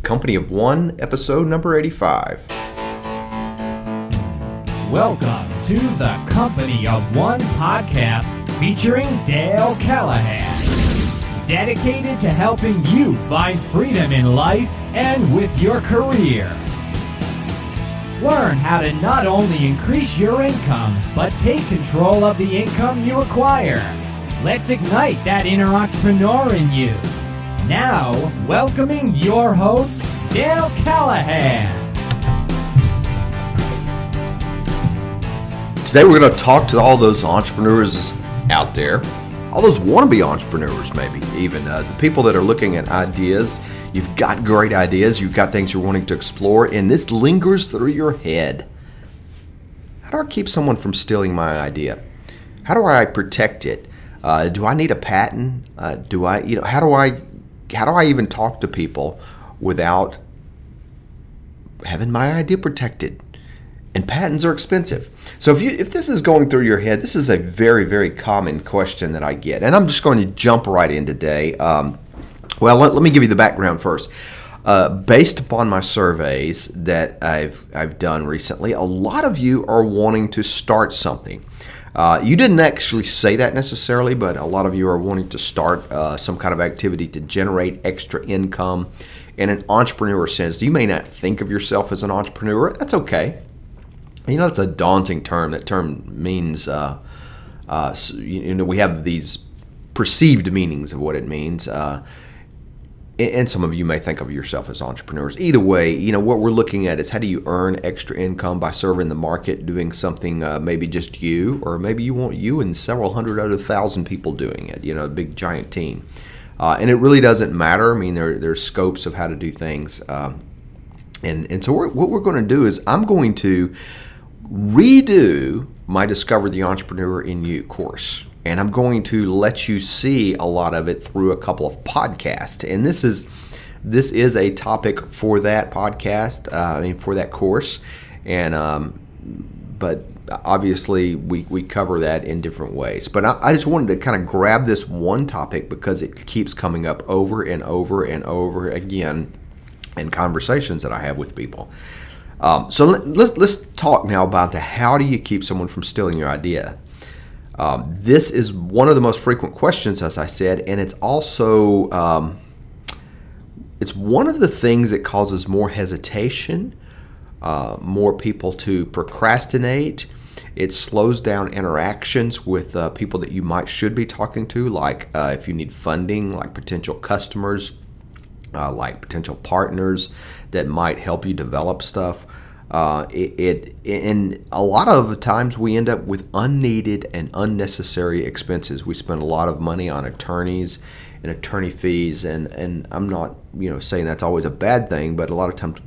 Company of One, episode number 85. Welcome to the Company of One podcast featuring Dale Callahan. Dedicated to helping you find freedom in life and with your career. Learn how to not only increase your income, but take control of the income you acquire. Let's ignite that inner entrepreneur in you. Now, welcoming your host, Dale Callahan. Today we're going to talk to all those entrepreneurs out there, all those wannabe entrepreneurs maybe, even the people that are looking at ideas. You've got great ideas, you've got things you're wanting to explore, and this lingers through your head. How do I keep someone from stealing my idea? How do I protect it? Do I need a patent? How do I even talk to people without having my idea protected? And patents are expensive. So if this is going through your head, this is a very, very common question that I get. And I'm just going to jump right in today. Let me give you the background first. Based upon my surveys that I've done recently, a lot of you are wanting to start something. You didn't actually say that necessarily, but a lot of you are wanting to start some kind of activity to generate extra income in an entrepreneur sense. You may not think of yourself as an entrepreneur. That's okay. You know, it's a daunting term. That term means, we have these perceived meanings of what it means. And some of you may think of yourself as entrepreneurs. Either way, what we're looking at is how do you earn extra income by serving the market, doing something maybe just you, or maybe you want you and several hundred other thousand people doing it, a big giant team. And it really doesn't matter. I mean, there's scopes of how to do things. And so what we're going to do is I'm going to redo my Discover the Entrepreneur in You course. And I'm going to let you see a lot of it through a couple of podcasts. And this is a topic for that podcast, for that course. And but obviously we cover that in different ways. But I just wanted to kind of grab this one topic because it keeps coming up over and over and over again in conversations that I have with people. So let's talk now about how do you keep someone from stealing your idea. This is one of the most frequent questions, as I said, and it's also it's one of the things that causes more hesitation, more people to procrastinate. It slows down interactions with people that you should be talking to, like if you need funding, like potential customers, like potential partners that might help you develop stuff. And a lot of times we end up with unneeded and unnecessary expenses. We spend a lot of money on attorneys and attorney fees, and I'm not saying that's always a bad thing, but a lot of times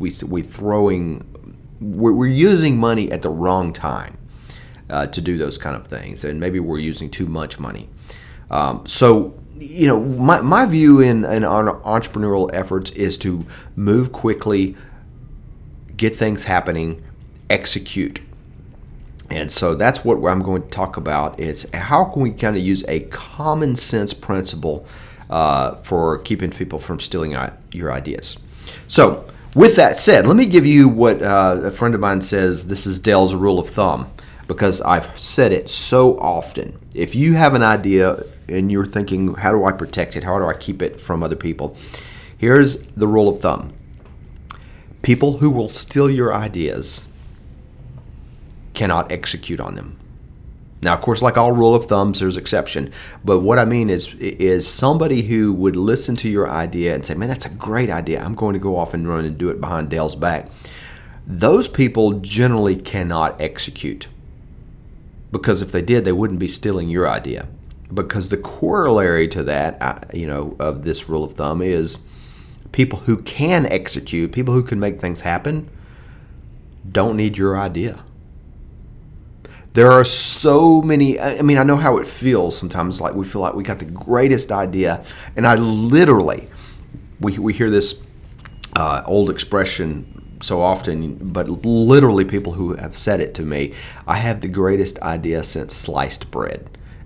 we're using money at the wrong time to do those kind of things, and maybe we're using too much money. So my view in our entrepreneurial efforts is to move quickly, get things happening, execute. And so that's what I'm going to talk about is how can we kind of use a common sense principle for keeping people from stealing your ideas. So with that said, let me give you what a friend of mine says. This is Dale's rule of thumb, because I've said it so often. If you have an idea and you're thinking, how do I protect it? How do I keep it from other people? Here's the rule of thumb. People who will steal your ideas cannot execute on them. Now, of course, like all rule of thumbs, there's exception. But what I mean is somebody who would listen to your idea and say, man, that's a great idea. I'm going to go off and run and do it behind Dale's back. Those people generally cannot execute. Because if they did, they wouldn't be stealing your idea. Because the corollary to that, of this rule of thumb is people who can execute, people who can make things happen, don't need your idea. There are so many, I know how it feels sometimes, like we feel like we got the greatest idea, and I literally, we hear this old expression so often, but literally people who have said it to me, I have the greatest idea since sliced bread.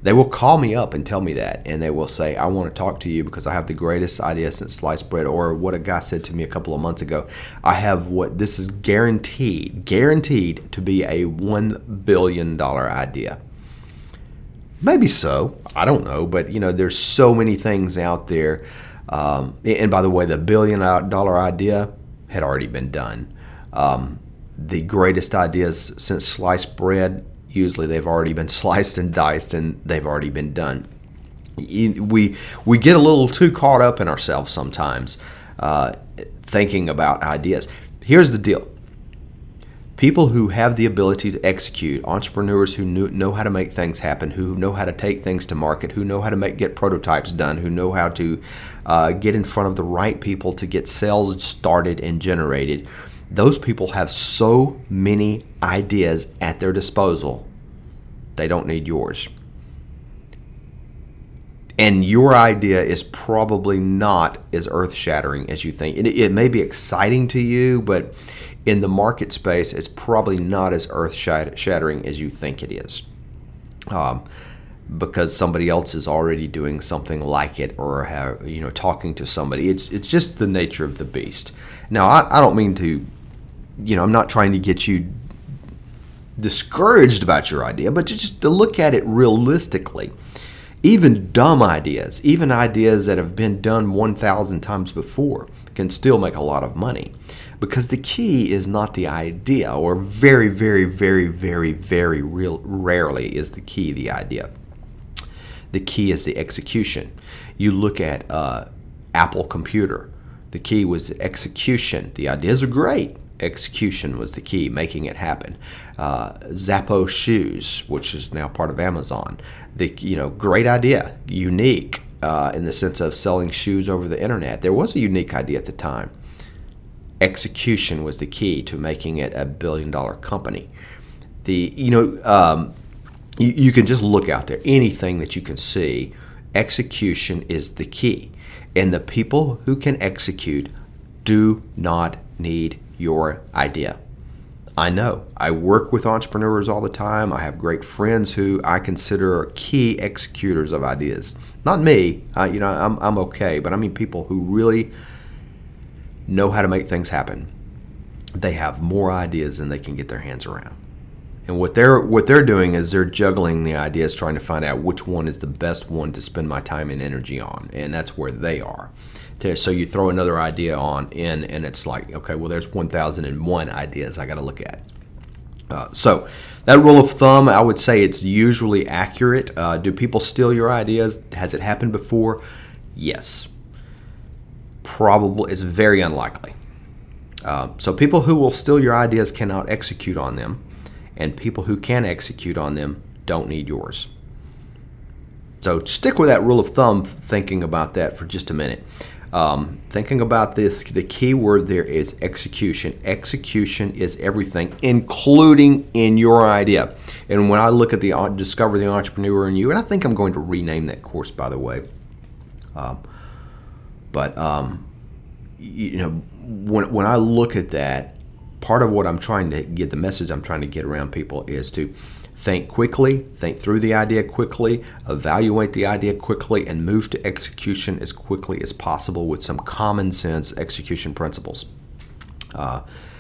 They will call me up and tell me that, and they will say, I want to talk to you because I have the greatest idea since sliced bread. Or what a guy said to me a couple of months ago, I have what this is guaranteed to be a $1 billion idea. Maybe so, I don't know, but there's so many things out there. And by the way, the $1 billion idea had already been done. The greatest ideas since sliced bread, usually they've already been sliced and diced, and they've already been done. We get a little too caught up in ourselves sometimes, thinking about ideas. Here's the deal. People who have the ability to execute, entrepreneurs who know how to make things happen, who know how to take things to market, who know how to get prototypes done, who know how to get in front of the right people to get sales started and generated, those people have so many ideas at their disposal, they don't need yours. And your idea is probably not as earth-shattering as you think. It may be exciting to you, but in the market space, it's probably not as earth-shattering as you think it is. Because somebody else is already doing something like it, or talking to somebody. It's just the nature of the beast. Now, I don't mean to, I'm not trying to get you discouraged about your idea, but just to look at it realistically. Even dumb ideas, even ideas that have been done 1,000 times before, can still make a lot of money. Because the key is not the idea, or very, very, very, very, very rarely is the key the idea. The key is the execution. You look at Apple Computer. The key was the execution. The ideas are great. Execution was the key, making it happen. Zappos shoes, which is now part of Amazon. Great idea, unique in the sense of selling shoes over the internet. There was a unique idea at the time. Execution was the key to making it a $1 billion company. You can just look out there, anything that you can see. Execution is the key, and the people who can execute do not need your idea. I know. I work with entrepreneurs all the time. I have great friends who I consider key executors of ideas. Not me. I'm okay, but I mean people who really know how to make things happen. They have more ideas than they can get their hands around. And what they're doing is they're juggling the ideas, trying to find out which one is the best one to spend my time and energy on. And that's where they are. So you throw another idea in, and it's like, okay, well, there's 1,001 ideas I got to look at. So that rule of thumb, I would say it's usually accurate. Do people steal your ideas? Has it happened before? Yes. Probably. It's very unlikely. So people who will steal your ideas cannot execute on them, and people who can execute on them don't need yours. So stick with that rule of thumb, thinking about that for just a minute. Thinking about this, the key word there is execution. Execution is everything, including in your idea. And when I look at the Discover the Entrepreneur in You, and I think I'm going to rename that course, by the way. When I look at that, part of what I'm trying to get, the message I'm trying to get around people is to think quickly, think through the idea quickly, evaluate the idea quickly, and move to execution as quickly as possible with some common sense execution principles. And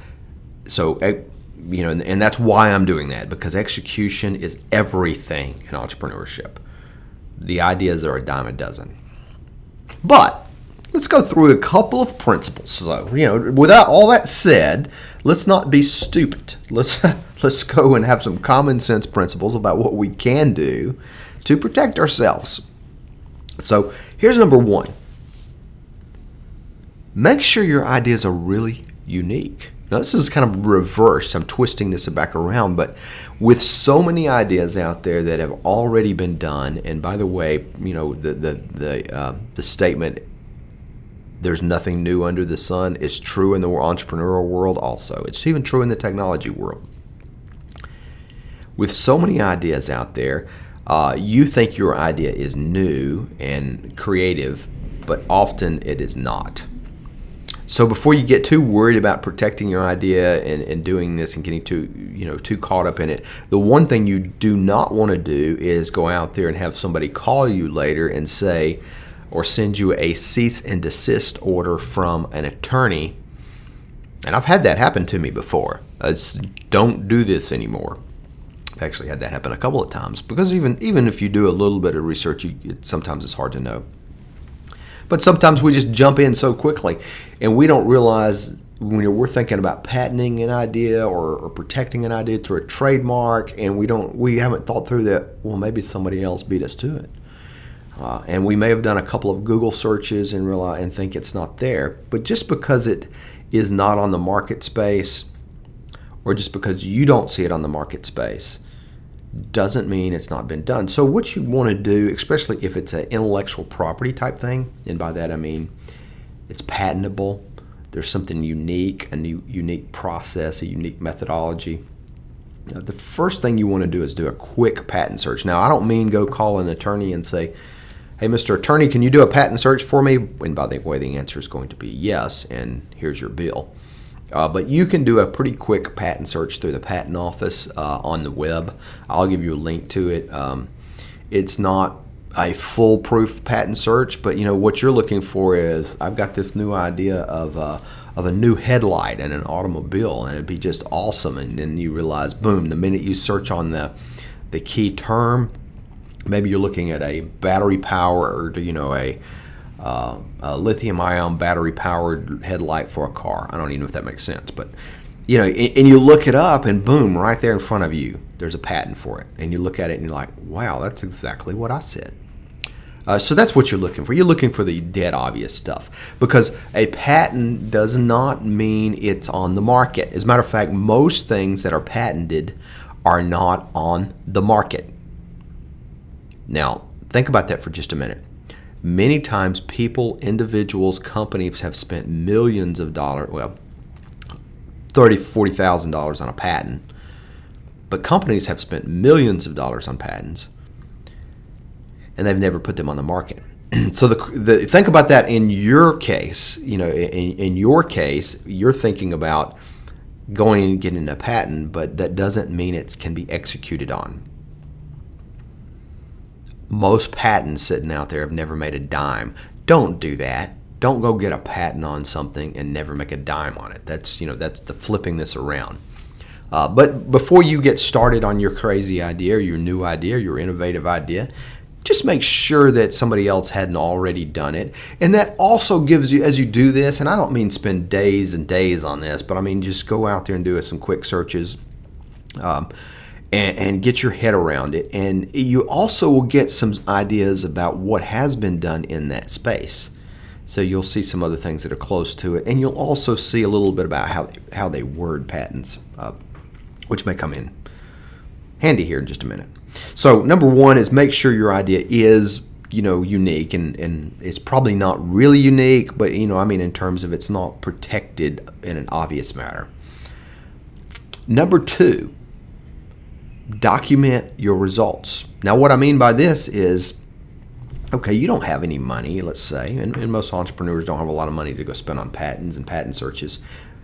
that's why I'm doing that, because execution is everything in entrepreneurship. The ideas are a dime a dozen. But let's go through a couple of principles. So, without all that said, let's not be stupid. Let's go and have some common sense principles about what we can do to protect ourselves. So here's number one. Make sure your ideas are really unique. Now this is kind of reverse. I'm twisting this back around, but with so many ideas out there that have already been done, and by the way, the statement, there's nothing new under the sun, is true in the entrepreneurial world also. It's even true in the technology world. With so many ideas out there, you think your idea is new and creative, but often it is not. So before you get too worried about protecting your idea and doing this and getting too caught up in it, the one thing you do not want to do is go out there and have somebody call you later and say, or send you a cease and desist order from an attorney. And I've had that happen to me before. Don't do this anymore. I've actually had that happen a couple of times, because even if you do a little bit of research, sometimes it's hard to know. But sometimes we just jump in so quickly, and we don't realize when we're thinking about patenting an idea or protecting an idea through a trademark, and we haven't thought through that. Well, maybe somebody else beat us to it, and we may have done a couple of Google searches and realize and think it's not there. But just because it is not on the market space, or just because you don't see it on the market space, doesn't mean it's not been done. So what you want to do, especially if it's an intellectual property type thing, and by that I mean it's patentable, there's something unique, a new unique process, a unique methodology. The first thing you want to do is do a quick patent search. Now, I don't mean go call an attorney and say, hey, Mr. Attorney, can you do a patent search for me? And by the way, the answer is going to be yes, and here's your bill. But you can do a pretty quick patent search through the patent office on the web. I'll give you a link to it. It's not a foolproof patent search, but what you're looking for is, I've got this new idea of a new headlight in an automobile, and it'd be just awesome. And then you realize, boom, the minute you search on the key term, maybe you're looking at a battery powered, a lithium-ion battery-powered headlight for a car. I don't even know if that makes sense, but and you look it up, and boom, right there in front of you, there's a patent for it. And you look at it, and you're like, wow, that's exactly what I said. So that's what you're looking for. You're looking for the dead obvious stuff, because a patent does not mean it's on the market. As a matter of fact, most things that are patented are not on the market. Now, think about that for just a minute. Many times people, individuals, companies have spent millions of dollars, well, $30,000, $40,000 on a patent, but companies have spent millions of dollars on patents, and they've never put them on the market. So think about that in your case. In your case, you're thinking about going and getting a patent, but that doesn't mean it can be executed on. Most patents sitting out there have never made a dime. Don't do that. Don't go get a patent on something and never make a dime on it. That's the flipping this around. But before you get started on your crazy idea, your new idea, your innovative idea, just make sure that somebody else hadn't already done it. And that also gives you, as you do this, and I don't mean spend days and days on this, but I mean just go out there and do some quick searches. And get your head around it. And you also will get some ideas about what has been done in that space. So you'll see some other things that are close to it. And you'll also see a little bit about how they word patents, which may come in handy here in just a minute. So number one is make sure your idea is unique. And it's probably not really unique, but in terms of it's not protected in an obvious manner. Number two, document your results. Now, what I mean by this is, okay, you don't have any money, let's say, and most entrepreneurs don't have a lot of money to go spend on patents and patent searches.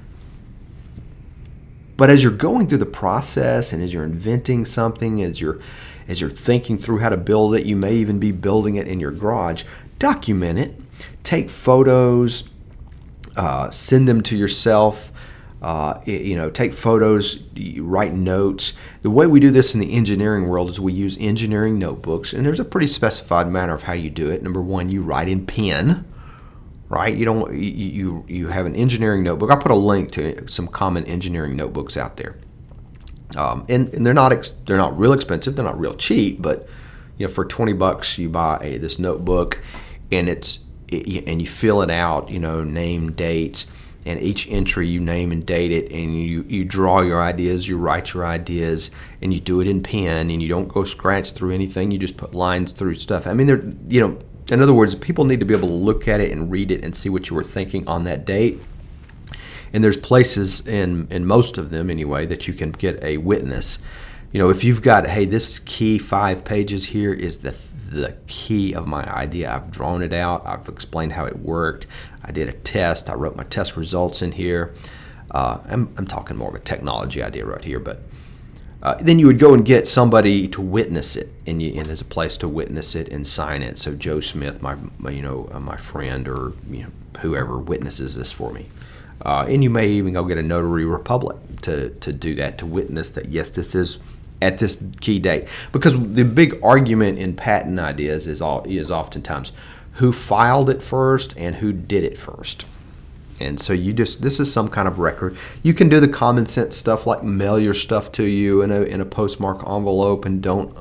But as you're going through the process, and as you're inventing something, as you're thinking through how to build it, you may even be building it in your garage, document it, take photos, send them to yourself. Take photos, write notes. The way we do this in the engineering world is we use engineering notebooks, and there's a pretty specified manner of how you do it. Number one, you write in pen, right? You have an engineering notebook. I'll put a link to some common engineering notebooks out there, and they're not real expensive. They're not real cheap, but for $20 you buy this notebook, and you fill it out. Name, dates. And each entry you name and date it, and you draw your ideas, you write your ideas, and you do it in pen, and you don't go scratch through anything. You just put lines through stuff. I mean, in other words, people need to be able to look at it and read it and see what you were thinking on that date. And there's places in most of them anyway that you can get a witness If you've got, hey, this key 5 pages here is the key of my idea. I've drawn it out. I've explained how it worked. I did a test. I wrote my test results in here. I'm talking more of a technology idea right here, but then you would go and get somebody to witness it, and there's a place to witness it and sign it. So Joe Smith, my friend, or whoever witnesses this for me, and you may even go get a notary republic to do that, to witness that yes, this is at this key date. Because the big argument in patent ideas is oftentimes who filed it first and who did it first. And so this is some kind of record. You can do the common sense stuff like mail your stuff to you in a postmark envelope and don't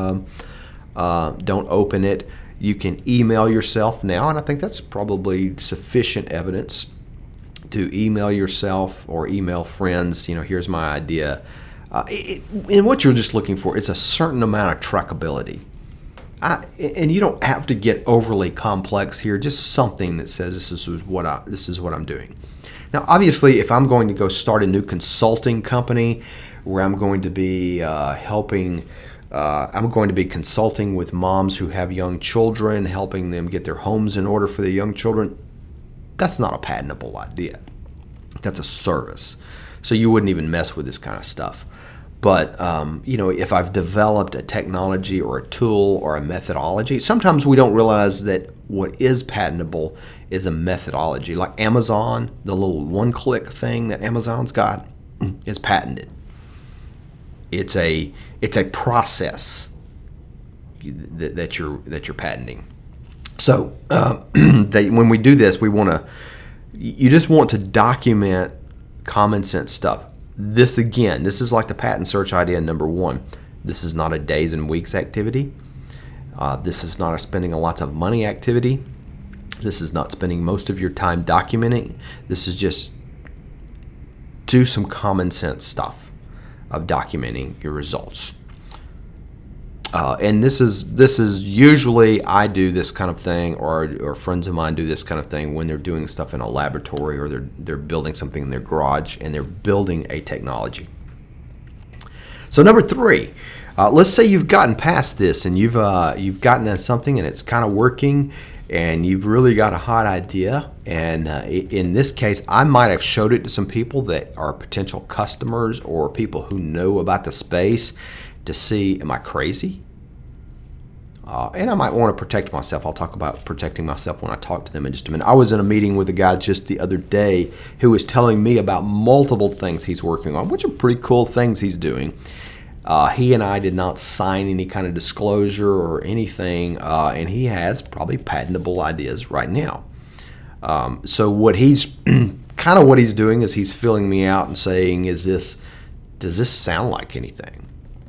open it. You can email yourself now, and I think that's probably sufficient evidence to email yourself or email friends. Here's my idea. And what you're just looking for is a certain amount of trackability. And you don't have to get overly complex here. Just something that says this is what I'm doing. Now, obviously, if I'm going to go start a new consulting company where I'm going to be I'm going to be consulting with moms who have young children, helping them get their homes in order for their young children, that's not a patentable idea. That's a service. So you wouldn't even mess with this kind of stuff. But, if I've developed a technology or a tool or a methodology, sometimes we don't realize that what is patentable is a methodology. Like Amazon, the little one-click thing that Amazon's got is patented. It's a process that you're patenting. So when we do this, you just want to document common sense stuff. This is like the patent search idea number 1. This is not a days and weeks activity. This is not a spending lots of money activity. This is not spending most of your time documenting. This is just do some common sense stuff of documenting your results. And this is usually I do this kind of thing, or friends of mine do this kind of thing when they're doing stuff in a laboratory, or they're building something in their garage and they're building a technology. So number 3, let's say you've gotten past this and you've gotten at something and it's kind of working, and you've really got a hot idea. And in this case, I might have showed it to some people that are potential customers or people who know about the space, to see, am I crazy? And I might want to protect myself. I'll talk about protecting myself when I talk to them in just a minute. I was in a meeting with a guy just the other day who was telling me about multiple things he's working on, which are pretty cool things he's doing. He and I did not sign any kind of disclosure or anything, and he has probably patentable ideas right now. So what he's doing is he's filling me out and saying, does this sound like anything?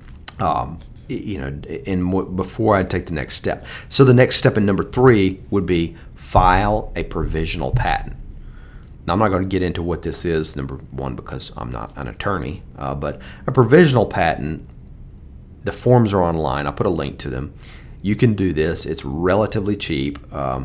Before I take the next step. So the next step in number 3 would be file a provisional patent. Now, I'm not going to get into what this is, number 1, because I'm not an attorney, but a provisional patent, the forms are online. I'll put a link to them. You can do this. It's relatively cheap,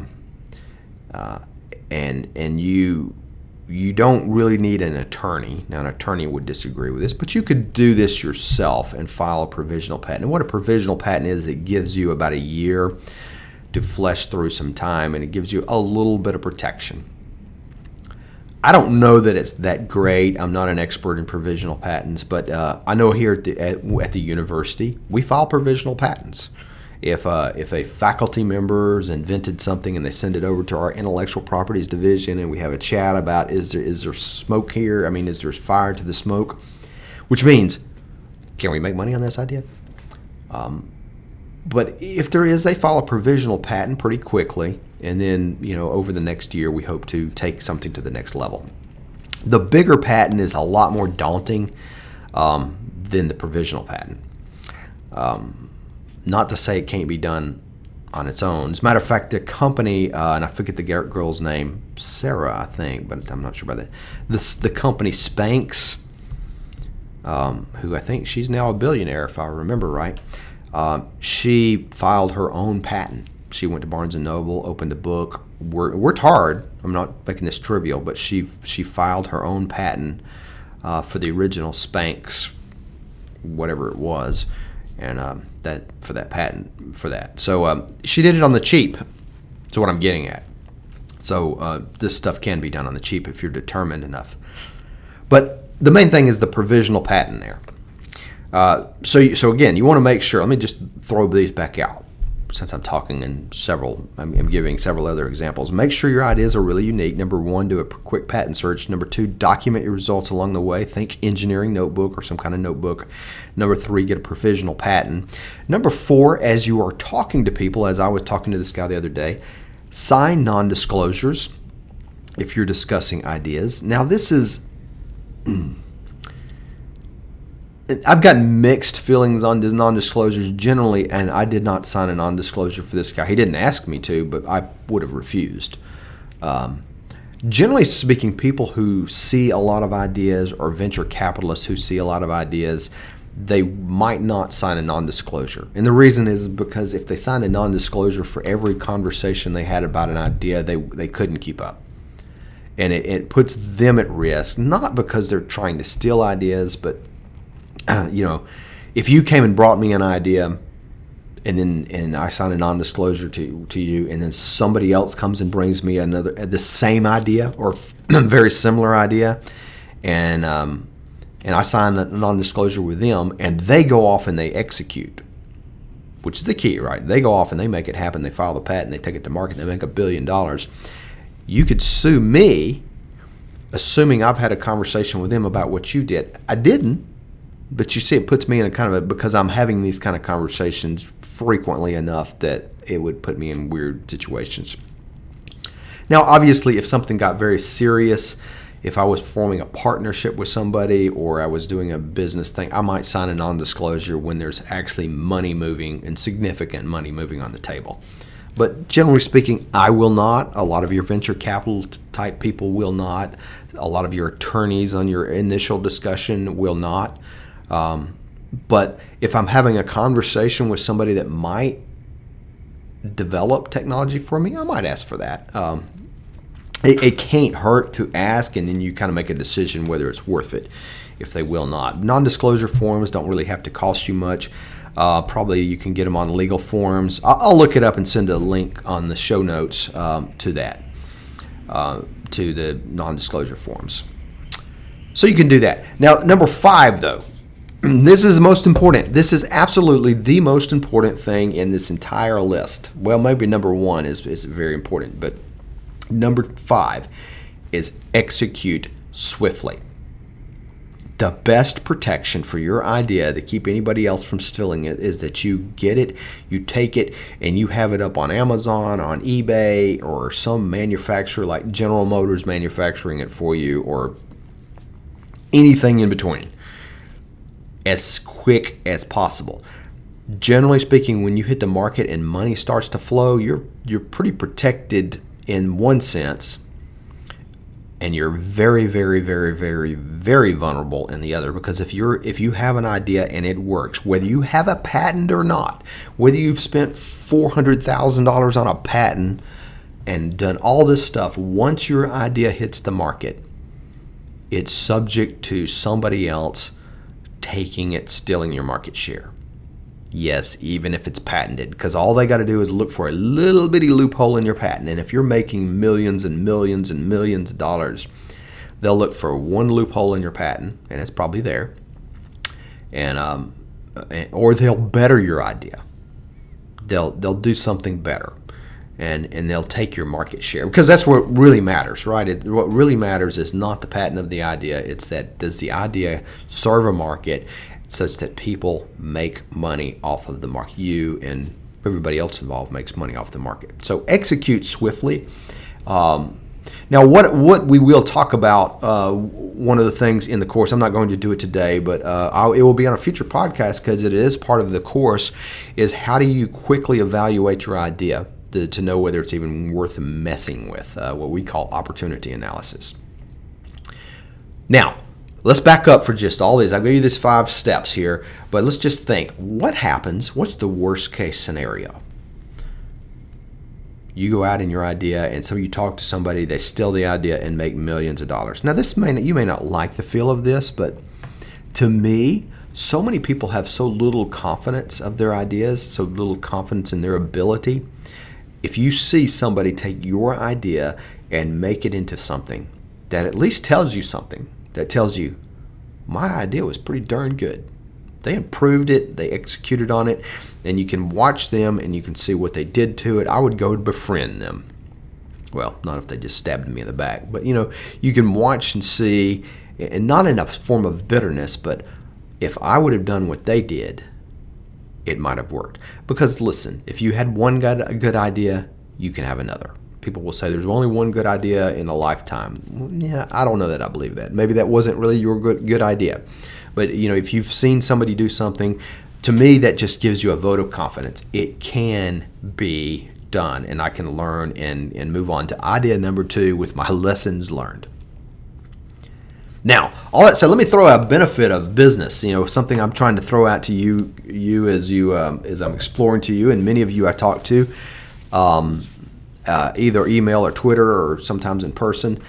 and you don't really need an attorney. Now, an attorney would disagree with this, but you could do this yourself and file a provisional patent. And what a provisional patent is, it gives you about a year to flesh through some time, and it gives you a little bit of protection. I don't know that it's that great. I'm not an expert in provisional patents, but I know here at the university, we file provisional patents. If a faculty member's invented something and they send it over to our intellectual properties division, and we have a chat about is there smoke here? I mean, is there fire to the smoke? Which means, can we make money on this idea? But if there is, they file a provisional patent pretty quickly, and then over the next year we hope to take something to the next level. The bigger patent is a lot more daunting than the provisional patent. Not to say it can't be done on its own. As a matter of fact, the company, and I forget the girl's name, Sarah, I think, but I'm not sure about that. The company Spanx, who I think she's now a billionaire, if I remember right. She filed her own patent. She went to Barnes & Noble, opened a book, worked hard. I'm not making this trivial, but she filed her own patent for the original Spanx whatever it was, and that for that patent for that. So she did it on the cheap. That's what I'm getting at. So this stuff can be done on the cheap if you're determined enough. But the main thing is the provisional patent there. So again, you want to make sure. Let me just throw these back out since I'm talking in several. I'm giving several other examples. Make sure your ideas are really unique. Number one, do a quick patent search. Number two, document your results along the way. Think engineering notebook or some kind of notebook. Number three, get a provisional patent. Number four, as you are talking to people, as I was talking to this guy the other day, sign non-disclosures if you're discussing ideas. Now, this is... I've got mixed feelings on non-disclosures generally, and I did not sign a non-disclosure for this guy. He didn't ask me to, but I would have refused. Generally speaking, people who see a lot of ideas or venture capitalists who see a lot of ideas, they might not sign a non-disclosure. And the reason is because if they signed a non-disclosure for every conversation they had about an idea, they couldn't keep up. And it puts them at risk, not because they're trying to steal ideas, but if you came and brought me an idea and I sign a non-disclosure to you, and then somebody else comes and brings me the same idea or very similar idea, and I sign a non-disclosure with them, and they go off and they execute, which is the key, right? They go off and they make it happen. They file the patent, they take it to market, they make $1 billion. You could sue me, assuming I've had a conversation with them about what you did. I didn't. But you see, it puts me in a kind of because I'm having these kind of conversations frequently enough that it would put me in weird situations. Now, obviously, if something got very serious, if I was forming a partnership with somebody or I was doing a business thing, I might sign a non-disclosure when there's actually money moving and significant money moving on the table. But generally speaking, I will not. A lot of your venture capital type people will not. A lot of your attorneys on your initial discussion will not. But if I'm having a conversation with somebody that might develop technology for me, I might ask for that. It can't hurt to ask, and then you kind of make a decision whether it's worth it, if they will not. Non-disclosure forms don't really have to cost you much. Probably you can get them on legal forms. I'll look it up and send a link on the show notes to that, to the non-disclosure forms. So you can do that. Now, number 5, though. This is most important. This is absolutely the most important thing in this entire list. Well, maybe number 1 is very important, but number 5 is execute swiftly. The best protection for your idea to keep anybody else from stealing it is that you get it, you take it, and you have it up on Amazon, on eBay, or some manufacturer like General Motors manufacturing it for you, or anything in between, as quick as possible. Generally speaking, when you hit the market and money starts to flow, you're pretty protected in one sense, and you're very, very, very, very, very vulnerable in the other. Because if you have an idea and it works, whether you have a patent or not, whether you've spent $400,000 on a patent and done all this stuff, once your idea hits the market, it's subject to somebody else taking it, stealing your market share. Yes, even if it's patented, because all they got to do is look for a little bitty loophole in your patent. And if you're making millions and millions and millions of dollars, they'll look for one loophole in your patent, and it's probably there, and or they'll better your idea. They'll do something better, and they'll take your market share, because that's what really matters, right? What really matters is not the patent of the idea. It's that, does the idea serve a market such that people make money off of the market? You and everybody else involved makes money off the market. So execute swiftly. Now, what we will talk about, one of the things in the course, I'm not going to do it today, but it will be on a future podcast because it is part of the course, is how do you quickly evaluate your idea to know whether it's even worth messing with, what we call opportunity analysis. Now, let's back up for just all these. I'll give you these 5 steps here, but let's just think, what happens? What's the worst case scenario? You go out in your idea, and so you talk to somebody, they steal the idea and make millions of dollars. Now, you may not like the feel of this, but to me, So many people have so little confidence of their ideas, so little confidence in their ability. If you see somebody take your idea and make it into something that at least tells you something, that tells you, my idea was pretty darn good. They improved it, they executed on it, and you can watch them and you can see what they did to it. I would go befriend them. Well, not if they just stabbed me in the back, but you can watch and see, and not in a form of bitterness, but if I would have done what they did, it might have worked. Because listen, if you had one good idea, you can have another. People will say there's only one good idea in a lifetime. Yeah, I don't know that I believe that. Maybe that wasn't really your good idea. But if you've seen somebody do something, to me that just gives you a vote of confidence. It can be done, and I can learn and move on to idea number 2 with my lessons learned. Now, all that said, let me throw out a benefit of business. Something I'm trying to throw out to you as I'm exploring to you, and many of you I talk to, either email or Twitter or sometimes in person.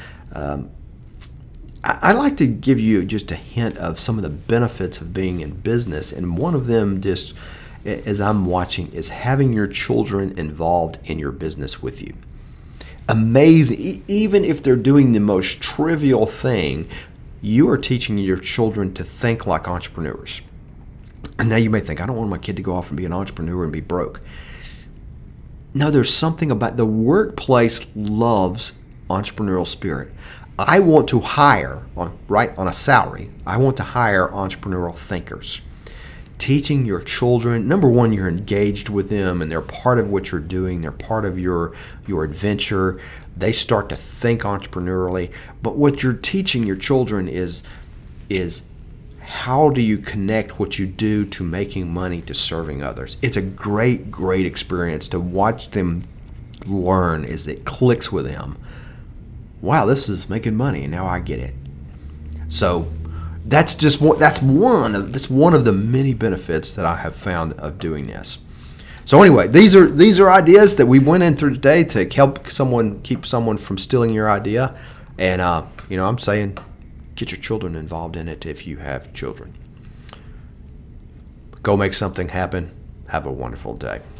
I like to give you just a hint of some of the benefits of being in business, and one of them, just as I'm watching, is having your children involved in your business with you. Amazing. Even if they're doing the most trivial thing, you are teaching your children to think like entrepreneurs. And now you may think, I don't want my kid to go off and be an entrepreneur and be broke. No, there's something about the workplace loves entrepreneurial spirit. I want to hire, on a salary, I want to hire entrepreneurial thinkers. Teaching your children, number one, you're engaged with them and they're part of what you're doing. They're part of your adventure. They start to think entrepreneurially. But what you're teaching your children is how do you connect what you do to making money to serving others. It's a great, great experience to watch them learn as it clicks with them. Wow, this is making money, and now I get it. So that's one of the many benefits that I have found of doing this. So anyway, these are ideas that we went in through today to help keep someone from stealing your idea. And I'm saying, get your children involved in it if you have children. Go make something happen. Have a wonderful day.